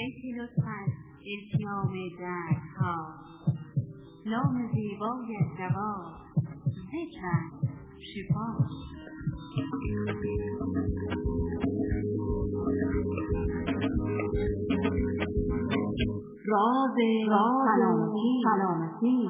بیتی لطف از التیام دردها، نام زیبای دوا ذکر شفا. راز سلامتی.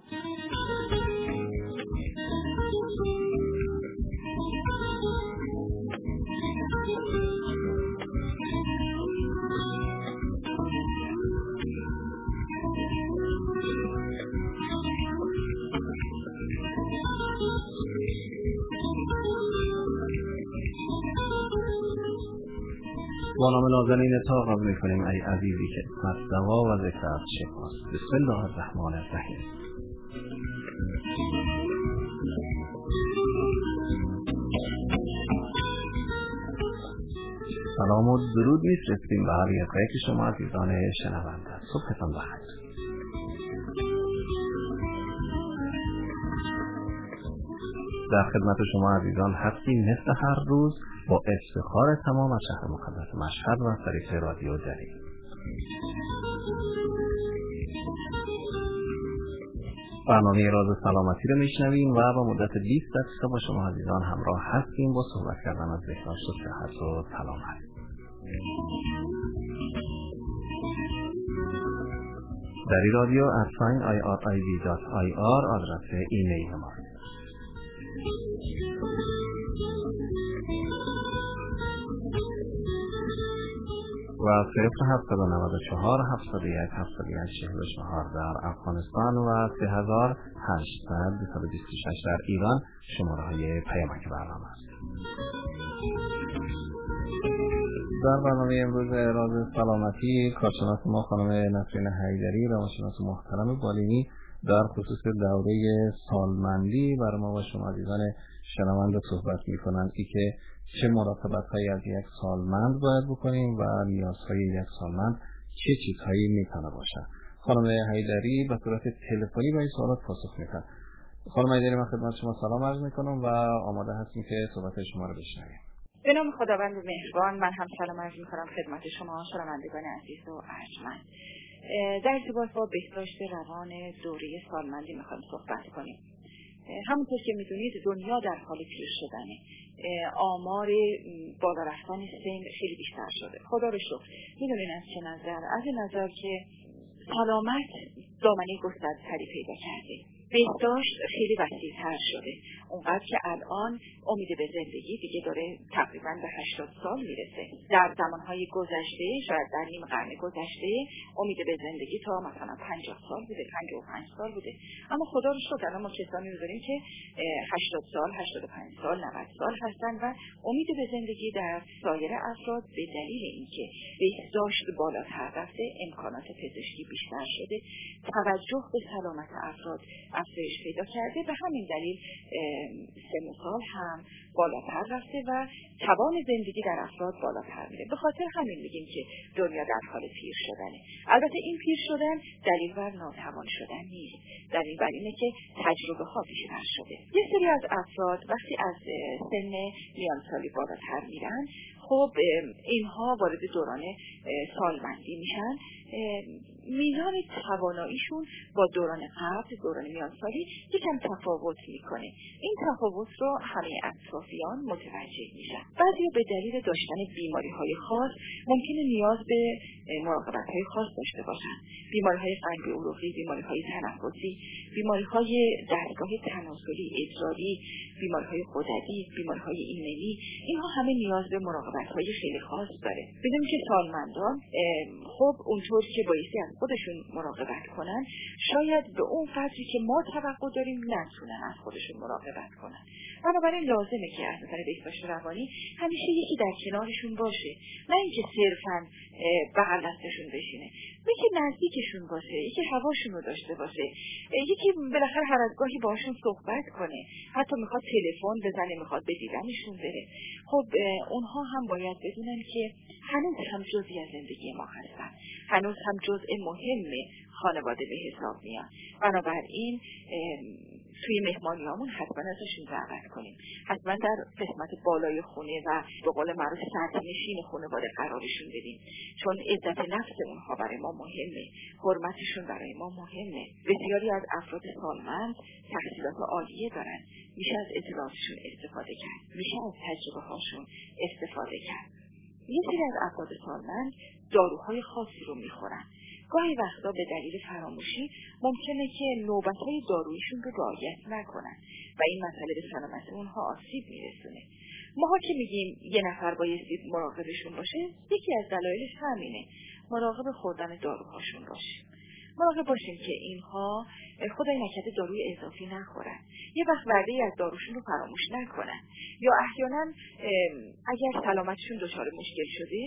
با نام نازنین اتاق می‌کنیم ای عزیزی که اسمت دوا و ذکرت شفاست. بسم الله الرحمن الرحیم. سلام و درود می‌فرستیم به هر یک شما عزیزان شنونده. صبحتان بخیر. در خدمت شما عزیزان هستیم مثل هر روز با افتخار تمام از شهر مقدس مشهد و طریق رادیو دری. برنامه راز سلامتی رو میشنویم و با مدت 20 دقیقه با شما عزیزان همراه هستیم با صحبت کردن از بهداشت و صحت و سلامت. دری رادیو @irib.ir آدرس ایمیل ما. و 0794 701 744 در افغانستان و 3800 در ایران شماره های پیامک برنامه است. در برنامه امروز راز سلامتی کارشناس ما خانم نسرین حیدری، روانشناس محترم بالینی در خصوص دوره سالمندی برای ما و شما عزیزان شنونده صحبت می‌کنند که چه مراقبت‌هایی از یک سالمند باید بکنیم و نیازهای یک سالمند چه چیزهایی میتونه باشه. خانم حیدری به صورت تلفنی به این سوالات پاسخ میدن. خانم حیدری، من خدمت شما سلام عرض میکنم و آماده هستیم که صحبت شما رو بشنویم. به نام خداوند مهربان، من هم سلام عرض میکنم خدمت شما شنوندگان عزیز و ارجمند. در ارتباط با بهداشت روان دوره سالمندی میخوایم صحبت کنیم. همونطور که میدونید دنیا در حال پیر شدنه. آمار بالا رفتن سن خیلی بیشتر شده. خدا رو شکر. میدونین از چه نظر؟ از این نظر که سلامت دامنه گسترده‌تری پیدا کرده. بهداشت خیلی وسیع‌تر شده. اونقدر که الان امید به زندگی دیگه داره تقریباً به 80 سال میرسه. در زمانهای گذشته، شاید در نیم قرن گذشته، امید به زندگی تا مثلا 50 سال بوده، 55 سال بوده. اما خدا رو شکر الان ما کسانی رو داریم که 80 سال، 85 سال، 90 سال هستن و امید به زندگی در سایر افراد به دلیل اینکه بهداشت بالاتر رفته، امکانات پزشکی بیشتر شده، توجه به سلامت افراد افزایش پیدا کرده. به همین دلیل سن و سال هم بالاتر رفته و توان زندگی در افراد بالاتر میره. به خاطر همین میگیم که دنیا در حال پیر شدنه. البته این پیر شدن دلیل بر ناتوان شدن نیست. دلیل بر اینه که تجربه ها بیشتر شده. یه سری از افراد وقتی از سن میانسالی بالاتر میرن، خب اینها وارد دوران سالمندی میشن. میزان تواناییشون با دوران قبل، دوران میانسالی یکم تفاوت میکنه. این تفاوت رو همه اطرافیان متوجه میشن. بعضیا به دلیل داشتن بیماری‌های خاص ممکنه نیاز به مراقبت‌های خاص داشته باشن. بیماری‌های قلبی عروقی، بیماری‌های تنفسی، بیماری‌های دستگاه تناسلی ادراری، بیماری‌های غددی، بیماری‌های ایمنی، اینها همه نیاز به مراقبت‌های خیلی خاص داره. بدونید که سالمندان خب اونطور که بایستی از خودشون مراقبت کنن، شاید به اون قدری که ما توقع داریم نتونن از خودشون مراقبت کنن. بنابراین لازمه که از نظر بهداشت روانی همیشه یکی در کنارشون باشه، نه اینکه صرفاً بغل دستشون بشینه، یکی نزدیکشون باشه، یکی هواشون رو داشته باشه، یکی بالاخره هر از گاهی باشون صحبت کنه، حتی میخواد تلفن بزنه، میخواد به دیدنشون بره. خب اونها هم باید بدونن که هنوز هم جزئی از زندگی ما هستن، هنوز هم جزء مهم خانواده به حساب میان. بنابراین توی مهمانیامون حتما ازشون دعوت کنیم، حتما در قسمت بالای خونه و به قول معروف سرنشین خانواده قرارشون بدیم، چون عزت نفس اونها برای ما مهمه، حرمتشون برای ما مهمه. بسیاری از افراد سالمند تحصیلات عالیه دارن، میشه از اطلاعاتشون استفاده کرد، میشه از تجربه هاشون استفاده کرد. یه سری از افراد سالمند داروهای خاصی رو میخورن. گاهی وقتا به دلیل فراموشی ممکنه که نوبت‌های دارویشون رو رعایت نکنن و این مسئله به سلامت اونها آسیب میرسونه. ماها که میگیم یه نفر بایستی مراقبشون باشه، یکی از دلایلش همینه، مراقب خوردن داروهاشون باشه. مراقب باشیم که اینها خدای نکرده داروی اضافی نخورن، یه وقت وعده‌ای از داروشون رو فراموش نکنن، یا احیانا اگر سلامتشون دچار مشکل شده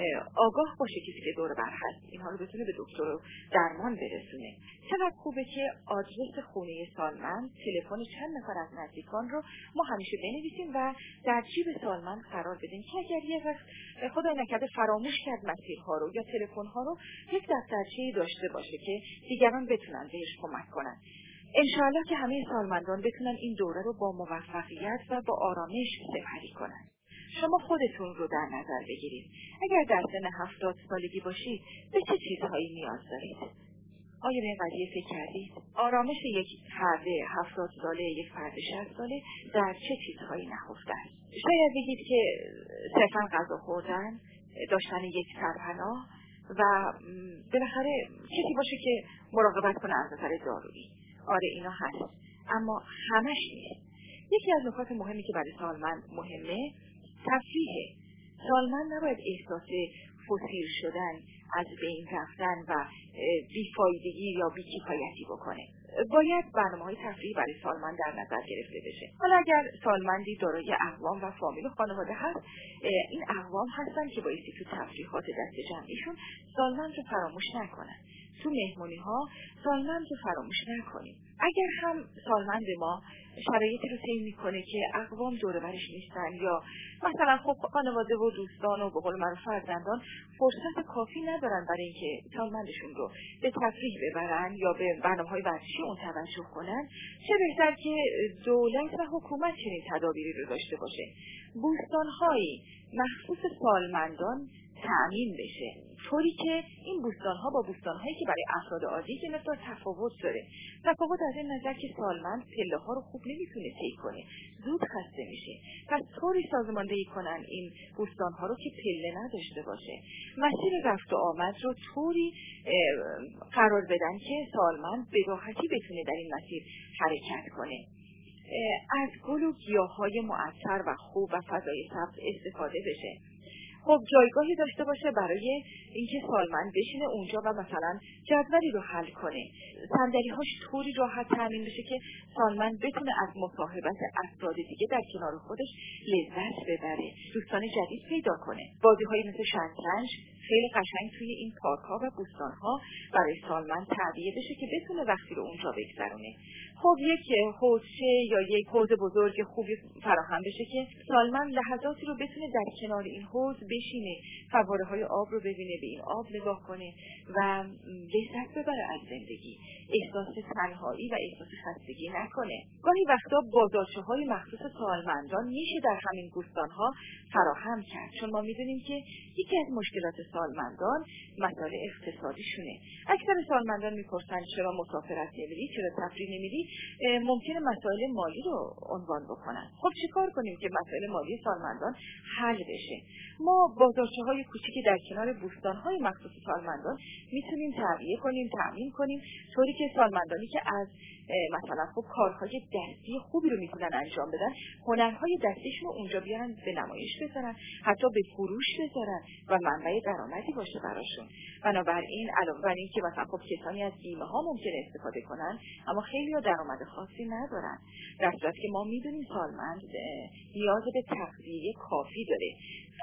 آگاه باشه کسی که دور بر هست، اینها رو بتونه به دکتر و درمان برسونه. چقدر خوبه که آدرس خونه سالمند، تلفن چند نفر از نزدیکان رو ما همیشه بنویسیم و در جیب سالمند قرار بدیم که اگر یه وقت خدای نکرده فراموش کرد مسیرها رو یا تلفن‌ها رو، یک دفترچه‌ای داشته باشه که دیگران بتونن بهش کمک کنن. انشاءالله که همه سالمندان بتونن این دوره رو با موفقیت و با آرامش سپری کنن. شما خودتون رو در نظر بگیرید. اگر در سن 70 سالگی باشید به چه چیزهایی نیاز دارید؟ آیا به این قضیه فکر کردید؟ آرامش یک فرد 70 ساله، یک فرد 60 ساله در چه چیزهایی نهفته است؟ شاید بگید که صرفاً غذا خوردن، داشتن یک سرپناه و بالاخره کسی باشه که مراقبت کنه از نظر دارویی. آره اینا هست، اما همش نیست. یکی از نکات مهمی که برای سالمند مهمه تفریحه. سالمند نباید احساس فسیر شدن، از بین رفتن و بیفایدگی یا بی‌کفایتی بکنه. باید برنامه‌های تفریحی برای سالمند در نظر گرفته بشه. حالا اگر سالمندی دارای اقوام و فامیل و خانواده هست، این اقوام هستن که بایستی تو تفریحات دست جمعیشون سالمند رو فراموش نکنن. تو مهمونی‌ها سالمند رو فراموش نکنیم. اگر هم سالمند ما شرایطی رو طی می‌کنه که اقوام دور برش نیستن یا مثلا خب خانواده و دوستان و به قول معروف فرزندان فرصت کافی ندارن برای اینکه سالمندشون رو به تفریح ببرن یا به برنامه‌های ورزشی اون توجه کنن، چه بهتر که دولت و حکومت چنین تدابیری رو داشته باشه. بوستان‌هایی مخصوص سالمندان تأمین بشه، طوری که این بوستان‌ها با بوستان‌هایی که برای افراد عادی که مقدار تفاوت داره. تفاوت از این نظر که سالمند پله‌ها رو خوب نمیتونه طی کنه، زود خسته میشه. پس طوری سازماندهی کنن این بوستان‌ها رو که پله نداشته باشه. مسیر رفت و آمد رو طوری قرار بدن که سالمند به راحتی بتونه در این مسیر حرکت کنه. از گل و گیاهای معطر و خوب و فضای سبز استفاده بشه. خب جایگاهی داشته باشه برای اینکه سالمند بشینه اونجا و مثلا جدولی رو حل کنه. صندلی‌هاش طوری راحت تامین بشه که سالمند بتونه از مصاحبت افراد دیگه در کنار خودش لذت ببره، دوستان جدید پیدا کنه. بازی‌هایی مثل شطرنج خیلی قشنگ توی این پارک‌ها و بوستان‌ها برای سالمند تعبیه بشه که بتونه وقتی رو اونجا بگذرونه. خب یک حوضچه یا یک حوض بزرگ خوبی فراهم بشه که سالمند لحظاتی رو بتونه در کنار این حوض بشینه، فواره‌های آب رو ببینه، به این آب نگاه کنه و لذت ببره از زندگی، احساس تنهایی و احساس خستگی نکنه. گاهی وقتا بازارچه‌های مخصوص سالمندان میشه در همین بوستان‌ها فراهم کرد، چون ما میدونیم که یکی از مشکلات سالمندان مسائل اقتصادیشونه. اکثر سالمندان میپرسن چرا مسافرت نمیری، چرا تفریح نمیری، ممکنه مسائل مالی رو عنوان بکنن. خب چیکار کنیم که مسائل مالی سالمندان حل بشه؟ ما بازارچه‌های کوچیکی در کنار بوستان‌های مخصوص سالمندان میتونیم تعبیه کنیم، تامین کنیم، طوری که سالمندانی که از مثلا خب کارهای دستی خوبی رو میتونن انجام بدن، هنرهای دستیشون رو اونجا بیارن به نمایش بذارن، حتی به فروش بذارن و منبع درآمدی باشه براشون. بنابراین علاوه بر این که مثلا خب کسانی از بیمه ها ممکنه استفاده کنن اما خیلی ها درآمد خاصی ندارن، در صورتی که ما میدونیم سالمند نیاز به تغذیه کافی داره. فضای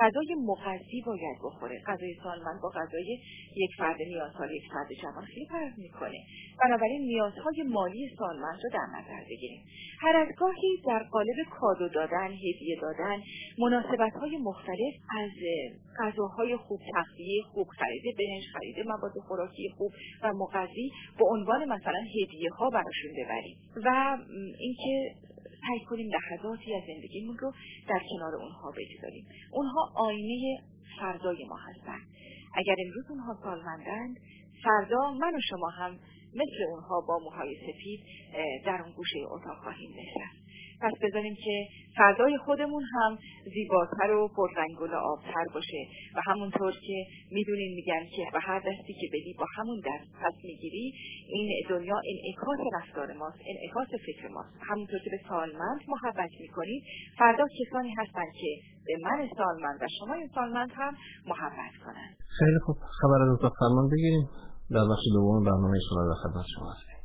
مغذی باید بخوره. غذای سالمند با غذای یک فرد نیازسال، یک فرد جوان خیلی فرق میکنه. بنابراین نیازهای مالی سالمند رو در نظر بگیریم. هر از گاهی در قالب کادو دادن، هدیه دادن، مناسبت‌های مختلف از غذاهای خوب، تغذیه خوب، خرید برنج، خرید مواد خوراکی خوب و مغذی به عنوان مثلا هدیه‌ها براشون ببریم و اینکه سعی کنیم لحظاتی از زندگیمون رو در کنار اونها بگذاریم. اونها آینه فردای ما هستن. اگر امروز اونها سالمندند، فردا من و شما هم مثل اونها با موهای سفید در اون گوشه اتاق خواهیم نشست. پس بذاریم که فردای خودمون هم زیباتر و پررنگ‌گل آبتر باشه و همونطور که میدونین میگن که به هر دستی که بدی با همون دست پس میگیری. این دنیا انعکاس رفتار ماست، انعکاس فکر ماست. همونطور که به سالمند محبت میکنید، فردا کسانی هستن که به من سالمند و شما سالمند هم محبت کنن. خیلی خوب، خبر از اتاق فرمان بگیریم. در بخش دوم برنامه شما در خدمت شما هستیم.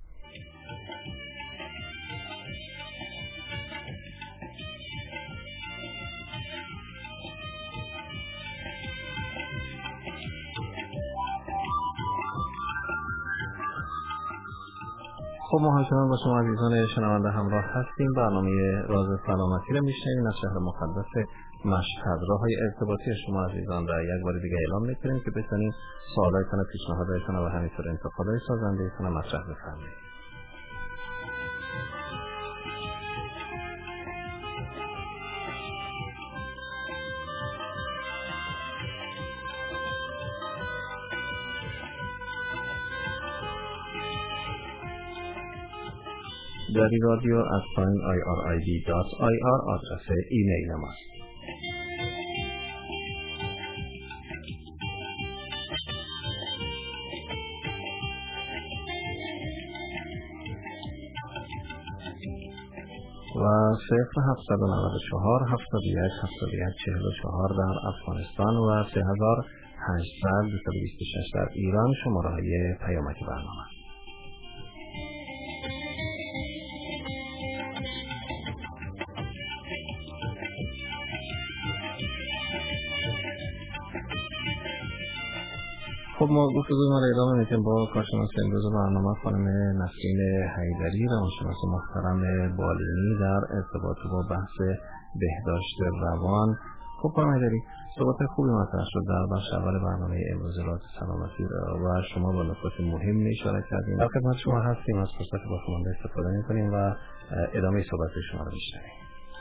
خب ما همچنان با شما عزیزان شنونده همراه هستیم. برنامه راز سلامتی رو میشنوید از شهر مقدس مشهد. راههای ارتباطی شما عزیزان را یک بار دیگه اعلام می‌کنیم که بتونید سوالاتتون و پیشنهاداتتون و همینطور انتقادهای سازنده‌تون رو مطرح بفرمایید. داری رادیو @irib.ir آدرس ایمیل ماست. و 0794 71 71 44 در افغانستان و 3800 226 در ایران شماره‌های پیامکی برنامه است. خب ما گفتگوی ما را ادامه می‌دیم با کارشناس امروز برنامه خانم نسرین حیدری، روانشناس محترم بالینی در ارتباط با بحث بهداشت روان. خب خانم حیدری، صحبت خوبی مطرح شد در بخش اول برنامه امروز راز سلامتی و شما با نکات مهم اشاره کردیم. در خدمت شما هستیم، از فرصت با شما استفاده می‌کنیم و ادامه صحبت شما را می‌شنویم.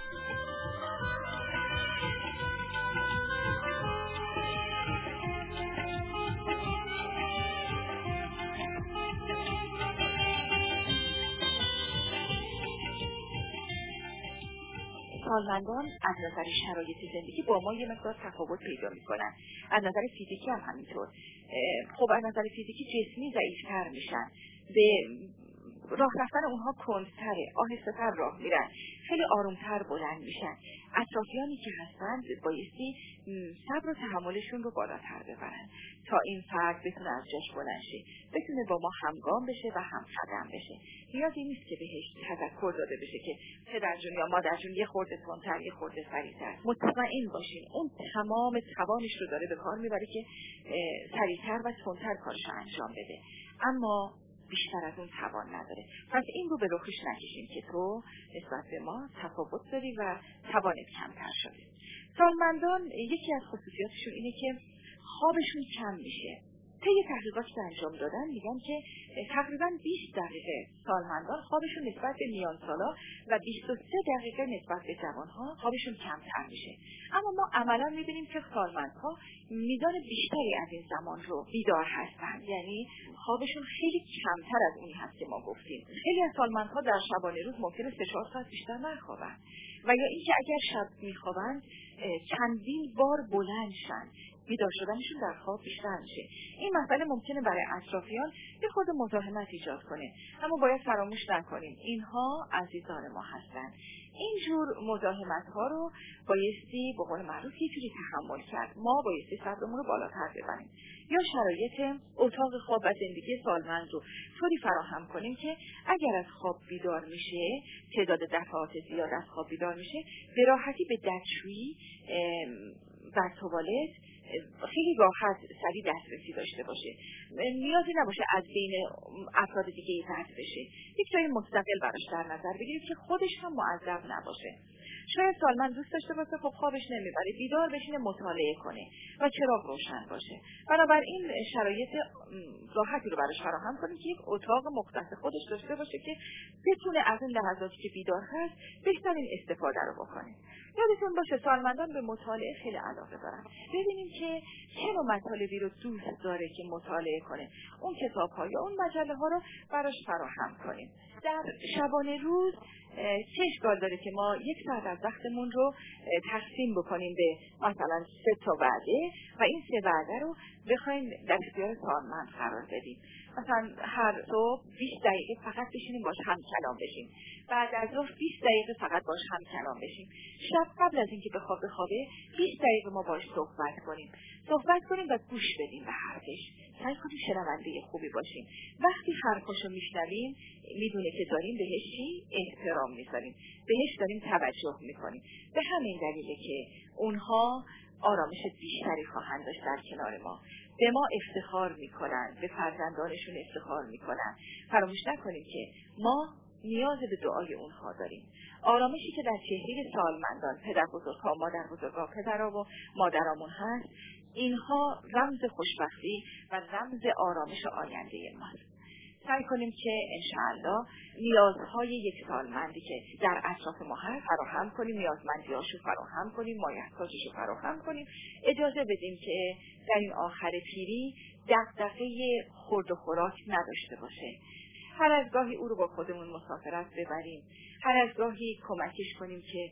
سالمندان از نظر شرایط زندگی با ما یه مقدار تفاوت پیدا میکنن. از نظر فیزیکی هم همینطور. خب از نظر فیزیکی جسمی ضعیف‌تر میشن، به راه رفتن اونها کندتره، آهسته‌تر راه میرن، خیلی آرومتر بلند میشن. اطرافیانی که هستند بایستی صبر و تحملشون رو بالاتر ببرن تا این فرد بتونه از جاش بلند شه، بتونه با ما همگام بشه و هم قدم بشه. نیازی نیست که بهش تذکر داده بشه که پدرجون یا مادرجون یه خورده تندتر، یه خورده سریعتر. مطمئن باشین اون تمام توانش رو داره به کار میبره که سریعتر و تندتر کارش رو انجام بده، اما بیشتر از اون توان نداره. پس این رو به رخش نکشیم که تو نسبت به ما تفاوت داری و توانت کمتر شده. سالمندان یکی از خصوصیاتشون اینه که خوابشون کم میشه. طی تحقیقاتی که انجام دادن میگن که تقریباً 20 دقیقه سالمندان خوابشون نسبت به میانسالا و 23 دقیقه نسبت به جوانها خوابشون کمتر میشه. اما ما عملاً میبینیم که سالمندها میزان بیشتری از این زمان رو بیدار هستن، یعنی خوابشون خیلی کمتر از اونی هست که ما گفتیم. خیلی از سالمندها در شبانه روز ممکنه 3-4 ساعت بیشتر نخوابن و یا اینکه اگر شب میخوابن چندین بار بلند شن، بیدار شدنشون در خواب بیشتر میشه. این مسئله ممکنه برای اطرافیان یه خورده مزاحمت ایجاد کنه، اما باید فراموش نکنیم اینها عزیزان ما هستن. اینجور مزاحمت ها رو بایستی به قول معروف یه جوری تحمل کرد. ما بایستی صبرمون رو بالاتر ببریم یا شرایط اتاق خواب و زندگی سالمند رو طوری فراهم کنیم که اگر از خواب بیدار میشه، تعداد دفعات زیاد از خواب بیدار میشه، به راحتی به دستشویی و توالت خیلی راحت سریع دسترسی داشته باشه. نیازی نباشه از بین افراد دیگه رد بشه. یک جای مستقل براش در نظر بگیرید که خودش هم معذب نباشه. شاید سالمند دوست داشته باشه خب خوابش نمیبره، بیدار بشینه مطالعه کنه و چراغ روشن باشه. بنابراین شرایط راحتی رو براش فراهم کنیم که یک اتاق مختص خودش داشته باشه که بتونه از این لحظاتی که بیدار هست بهترین استفاده رو بکنه. یادتون باشه سالمندان به مطالعه خیلی علاقه دارن. ببینیم که چه نوع مطالبی رو دوست داره که مطالعه کنه. اون کتاب‌ها یا اون مجله‌ها رو براش فراهم کنیم. در شبانه روز چه اشکال داره که ما یک ساعت از وقتمون رو تقسیم بکنیم به مثلا 3 وعده و این 3 وعده رو بخوایم در اختیار سالمند قرار بدیم. مثلا هر صبح 20 دقیقه فقط بشینیم باش هم کلام بشیم، بعد از ظهر 20 دقیقه فقط باش هم کلام بشیم، شب قبل از اینکه بخوابه 20 دقیقه ما باش صحبت کنیم و گوش بدیم به حرفش. سعی کنیم شنونده خوبی باشیم. وقتی حرفاشو میشنویم میدونه که داریم بهش احترام میذاریم، بهش داریم توجه میکنیم. به همین دلیله که اونها آرامش بیشتری خواهند داشت در کنار ما. به ما افتخار میکنن، به فرزندانشون افتخار میکنن. فراموش نکنیم که ما نیاز به دعای اونها داریم. آرامشی که در چهره سالمندان، پدر بزرگها، مادر بزرگها، پدرها و مادرامون هست، اینها رمز خوشبختی و رمز آرامش آینده ماست. سعی کنیم که انشاءالله نیازهای یک سالمندی که در اطراف ما هست فراهم کنیم، نیازمندیاشو فراهم کنیم، مایحتاجشو فراهم کنیم. اجازه بدیم که در این آخر پیری دغدغه خورد و خوراک نداشته باشه. هر از گاهی او رو با خودمون مسافرت ببریم، هر از گاهی کمکش کنیم که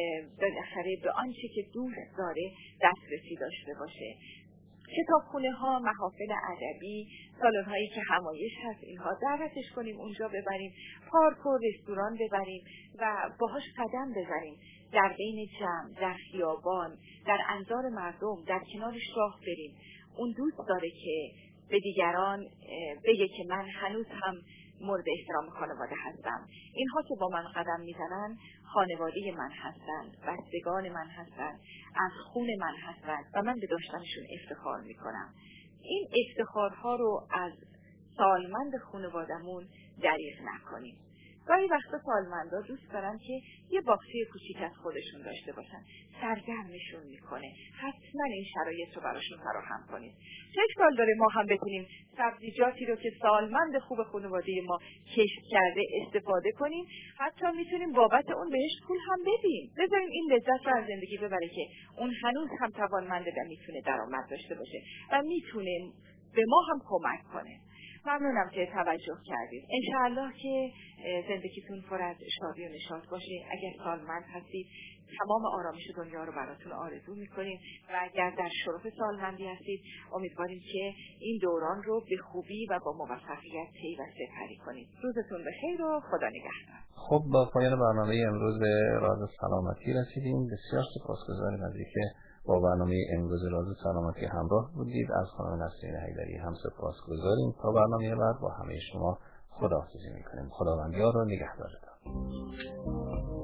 بالاخره به آنچه که دوست داره دسترسی داشته باشه. کتابخونه ها، محافل ادبی، سالن هایی که همایش هست، اینها دعوتش کنیم اونجا ببریم، پارک و رستوران ببریم و باهاش قدم بزنیم، در بین جمع، در خیابان، در انظار مردم، در کنارش راه بریم. اون دوست داره که به دیگران بگه که من هنوز هم مورد احترام خانواده هستم. اینها که با من قدم میزنن خانواده من هستند، بستگان من هستند، از خون من هستند و من به داشتنشون افتخار میکنم. این افتخارها رو از سالمند خانوادمون دریغ نکنیم. گاهی وقتا سالمندا دوست دارن که یه باغچه کوچیک از خودشون داشته باشن، سرگرمشون میکنه. حتما این شرایط رو براشون فراهم کنید. چه اشکال داره ما هم بتونیم سبزیجاتی رو که سالمند خوب خانواده ما کشت کرده استفاده کنیم، حتی میتونیم بابت اون بهش پول هم بدیم. بذاریم این لذت رو از زندگی ببره که اون هنوز هم توانمنده و میتونه درآمد داشته باشه و میتونه به ما هم کمک کنه. ممنونم که توجه کردید. انشاءالله که زندگیتون پر از شادی و نشاط باشه. اگر سالمند هستید تمام آرامش دنیا رو براتون آرزو میکنیم و اگر در شرف سالمندی هستید امیدواریم که این دوران رو به خوبی و با موفقیت طی و سپری کنید. روزتون بخیر و خدا نگهدار. خب با پایان برنامه امروز راز سلامتی رسیدیم. بسیار سپاسگزاریم از اینکه با برنامه امروز راز سلامتی همراه بودید. از خانم نسرین حیدری هم سپاسگزاریم. تا برنامه بعد با همه شما خداحافظی میکنیم. خداوند یار و نگهدارتان.